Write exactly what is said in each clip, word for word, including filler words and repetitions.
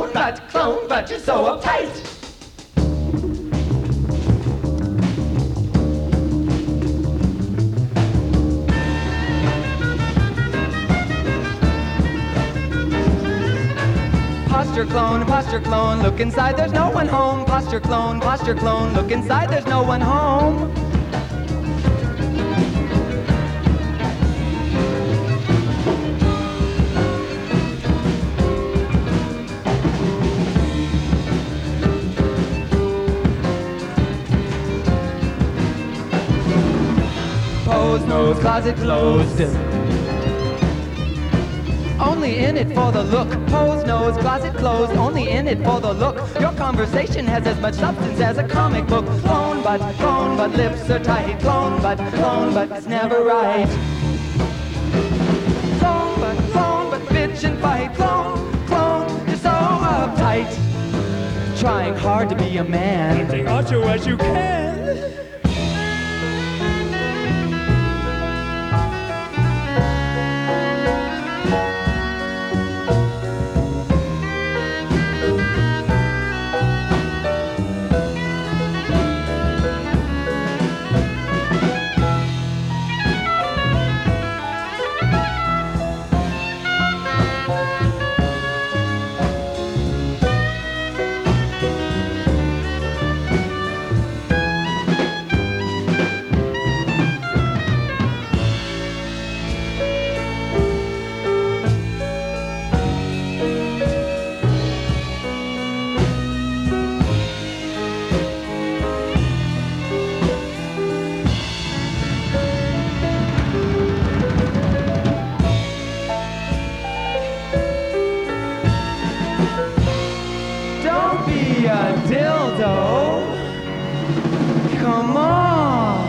clone, but, clone, but you're so uptight. Posture clone, posture clone, look inside, there's no one home. Posture clone, posture clone, look inside, there's no one home. Pose, nose, closet closed. Only in it for the look. Pose, nose, closet closed. Only in it for the look. Your conversation has as much substance as a comic book. Clone, but, clone, but lips are tight. Clone, but, clone, but it's never right. Clone, but, clone, but bitch and fight. Clone, clone, you're so uptight. Trying hard to be a man. Acting macho as you can. Come on,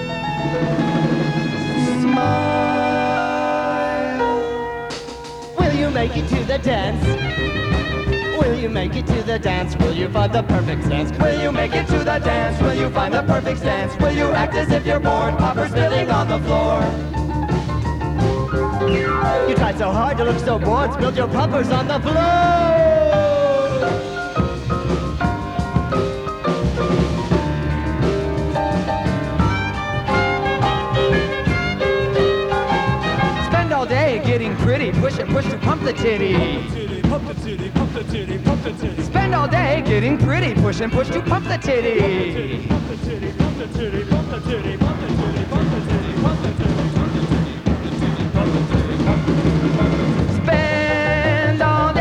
smile. Will you make it to the dance? Will you make it to the dance? Will you find the perfect stance? Will you make it to the dance? Will you find the perfect stance? Will you act as if you're bored? Poppers spilling on the floor. You tried so hard to look so bored, spilled your puppers on the floor. Getting pretty, push it, push to pump the titty. Pump the titty, pump the titty, pump the titty. Spend all day getting pretty, push and push to pump the titty. Pump the titty, pump the titty, pump the titty, pump the titty, pump the titty, pump the titty, pump the titty, pump the titty, pump the titty. Spend all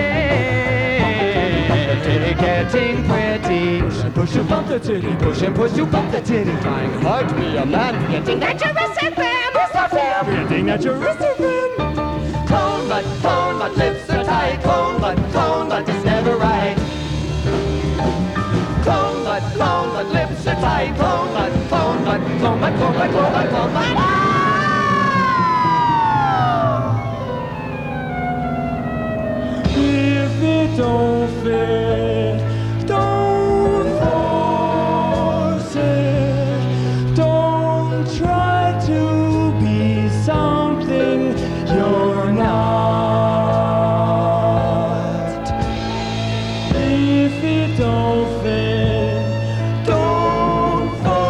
day getting pretty, push and push to pump the titty, push and push to pump the titty. Trying hard to be a man, getting that you're a Getting at your wrist Clone, but, clone, but lips are tight. Clone, but, clone, but it's never right. Clone, but, clone, but lips are tight. Clone, but, clone, but, clone, but, clone, but, clone, but, clone, but, if it don't fit, don't force it. Don't try to be something you're not. If it don't fit, don't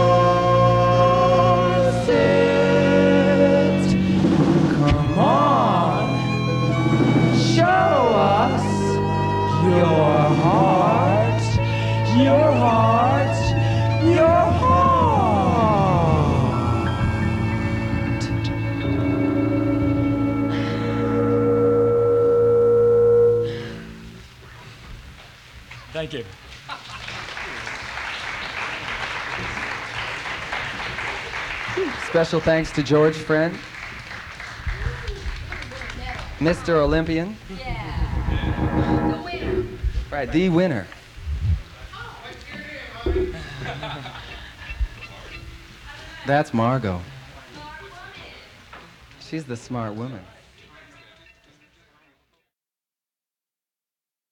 force it. Come on, show us your heart, your heart, your heart. Thank you. Special thanks to George Friend, Mister Olympian. Yeah. The winner. Right, the winner. That's Margot. She's the smart woman.